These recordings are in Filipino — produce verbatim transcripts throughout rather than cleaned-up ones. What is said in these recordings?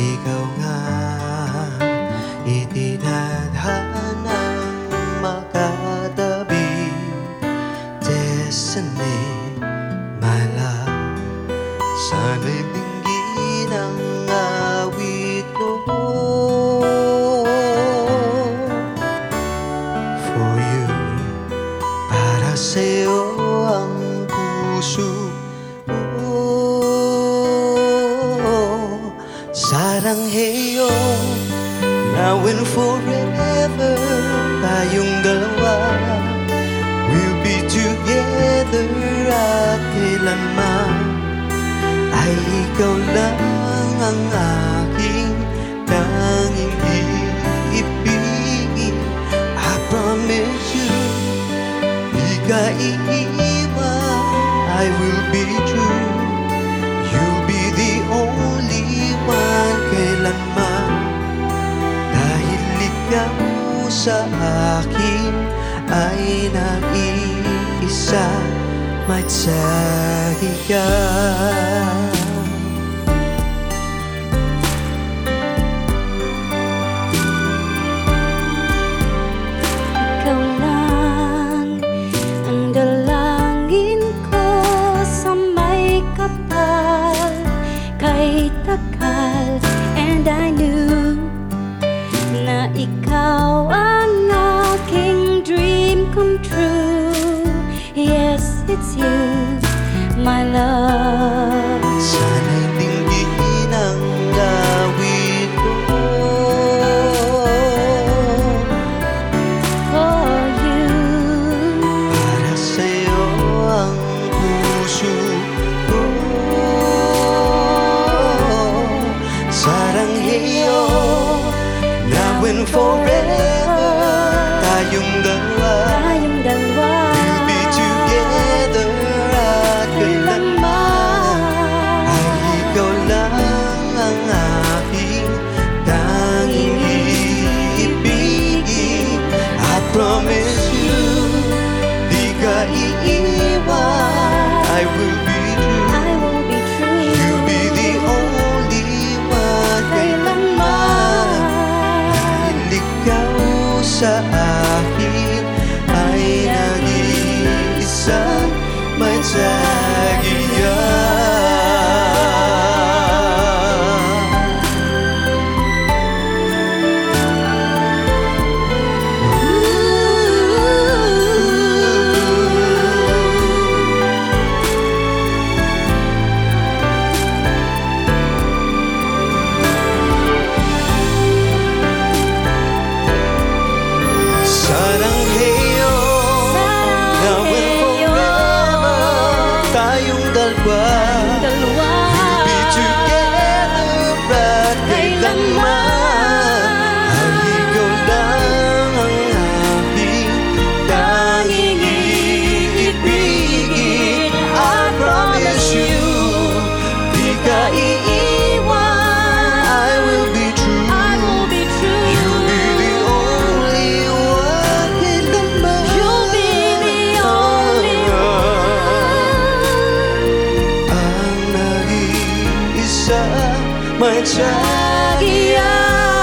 ikaw nga itinadhanang makatabi. Destiny, my love, sana'y dinggin ang awit ko. For you, para sa'yo ang puso ko. Sarangheyo, now and forever, tayong dalawa we'll be together at kailanman ay ikaw lang ang aking tanging iibigin. I promise you, di ka iiwan, I will be true. You'll be the only one kailanman, dahil ikaw sa akin ay nag-iisa, may tiyahin ka. Ikaw lang ang dalangin ko sa may kapal kay takal. And I knew na ikaw ang aking dream come true. Yes, it's you, my love. Sana'y dinggin ang awit ko. For you, Para sa'yo ang puso ko. Sarangheyo, now and forever, tayong dalawa tayong dalawa we'll be together at kailanman ay ikaw lang ang aking tanging iibigin. I promise you, di ka iiwan, I will be true. I will be true. You'll be the only one kailanman, dahil ikaw sa akin ay nag-iisa, may tiyagiyan. Sarangheyo, now and forever, tayong dalawa Dalawa we'll be together at kailanman ay ikaw lang ang aking tanging iibigin. I promise you, di ka iiwan, I will be true. I will be true. You'll be the only one kailanman. You'll be the only one. Ang nag-iisa, may tiyagiyan.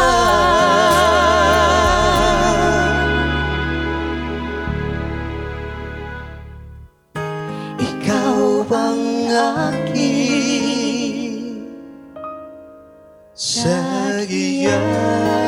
Ikaw ang aking sagiyan.